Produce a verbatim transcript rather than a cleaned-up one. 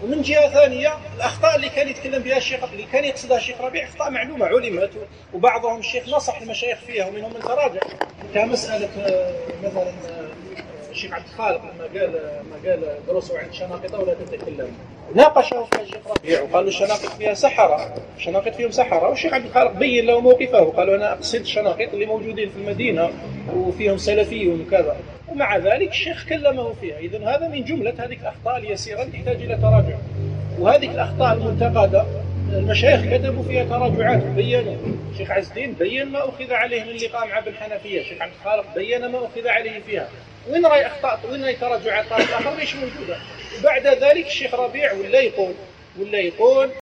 ومن جهة ثانية الأخطاء اللي كان يتكلم بها الشيخ اللي كان يقصدها الشيخ ربيع أخطاء معلومة علمت، وبعضهم الشيخ نصح المشايخ فيها ومنهم من تراجع، كمسألة مثلا الشيخ عبد الخالق لما قال ما قال درسوا عند شناقطة ولا تتكلموا، ناقشه في الشيخ ربيع وقالوا الشناقط فيها سحرة، الشناقط فيهم سحرة، والشيخ عبد الخالق بين له موقفه وقالوا أنا أقصد الشناقط اللي موجودين في المدينة وفيهم سلفيون وكذا، ومع ذلك الشيخ كلمه فيها. إذن هذا من جملة هذه الأخطاء اليسيرة اللي تحتاج إلى تراجع، وهذه الأخطاء المنتقدة المشايخ كتبوا فيها تراجعات وبينوا. الشيخ عز الدين بين ما أخذ عليه من اللقاء مع ابن حنفية، الشيخ عبد الخالق بين ما أخذ عليه فيها، وين رأي أخطاء وين رأي تراجعات الطرف الآخر ليش موجودة. وبعد ذلك الشيخ ربيع ولا يقول ولا يقول